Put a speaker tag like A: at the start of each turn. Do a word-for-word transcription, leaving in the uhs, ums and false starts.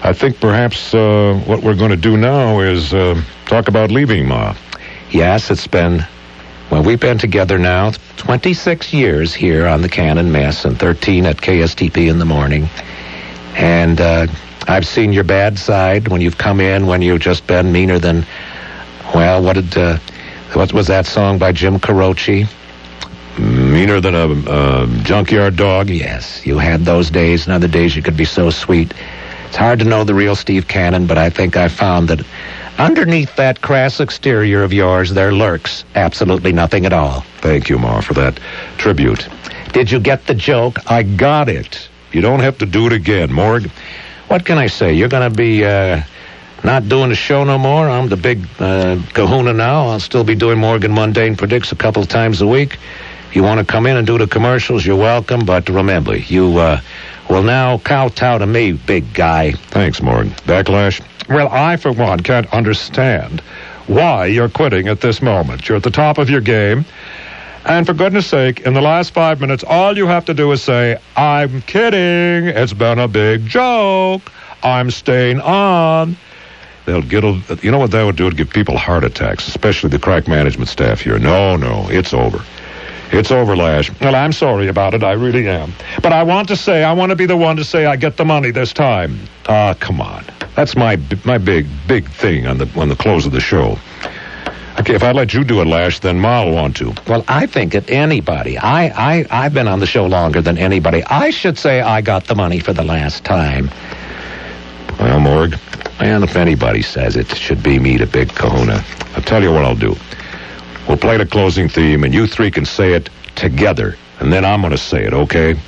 A: I think perhaps uh, what we're going to do now is uh, talk about leaving, Ma.
B: Yes, it's been, well, we've been together now twenty-six years here on the Canon Mess and thirteen at K S T P in the morning. And uh, I've seen your bad side when you've come in, when you've just been meaner than, well, what did, uh, what was that song by Jim Croce?
A: Meaner than a uh, junkyard dog?
B: Yes, you had those days, and other days you could be so sweet. It's hard to know the real Steve Cannon, but I think I found that underneath that crass exterior of yours, there lurks absolutely nothing at all.
A: Thank you, Ma, for that tribute.
B: Did you get the joke?
A: I got it. You don't have to do it again, Morg.
B: What can I say? You're going to be uh, not doing the show no more? I'm the big uh, kahuna now. I'll still be doing Morgan Mundane Predicts a couple of times a week. If you want to come in and do the commercials, you're welcome. But remember, you uh, will now kowtow to me, big guy.
A: Thanks, Morg. Backlash?
C: Well, I, for one, can't understand why you're quitting at this moment. You're at the top of your game. And for goodness sake, in the last five minutes, all you have to do is say, I'm kidding. It's been a big joke. I'm staying on.
A: They'll get, a, you know what that would do? It'd give people heart attacks, especially the crack management staff here. No, no, it's over. It's over, Lash.
C: Well, I'm sorry about it. I really am. But I want to say, I want to be the one to say I get the money this time.
A: Ah, uh, come on. That's my my big, big thing on the on the close of the show. Okay, if I let you do it, Lash, then Ma'll want to.
B: Well, I think that anybody, I, I, I've been on the show longer than anybody. I should say I got the money for the last time.
A: Well, Morg,
B: and if anybody says it, it should be me, the big kahuna.
A: I'll tell you what I'll do. We'll play the closing theme, and you three can say it together, and then I'm going to say it, okay?